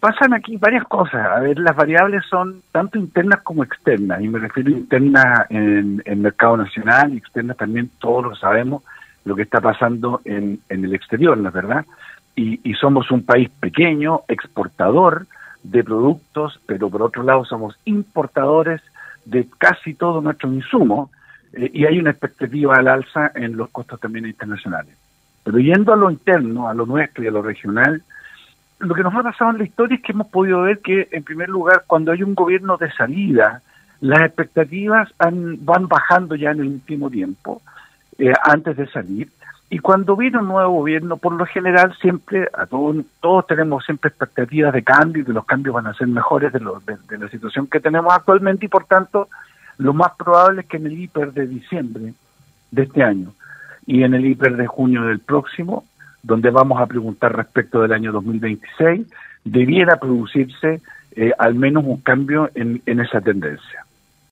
pasan aquí varias cosas. A ver, las variables son tanto internas como externas, y me refiero a internas en el mercado nacional y externas también, todos lo sabemos, lo que está pasando en el exterior, ¿no es verdad? Y somos un país pequeño, exportador de productos, pero por otro lado somos importadores de casi todos nuestros insumos, y hay una expectativa al alza en los costos también internacionales. Pero yendo a lo interno, a lo nuestro y a lo regional, lo que nos ha pasado en la historia es que hemos podido ver que, en primer lugar, cuando hay un gobierno de salida, las expectativas van bajando ya en el último tiempo, antes de salir, y cuando viene un nuevo gobierno, por lo general siempre, todos tenemos siempre expectativas de cambio, y que los cambios van a ser mejores de la situación que tenemos actualmente, y por tanto, lo más probable es que en el hiper de diciembre de este año y en el hiper de junio del próximo, donde vamos a preguntar respecto del año 2026, debiera producirse al menos un cambio en esa tendencia.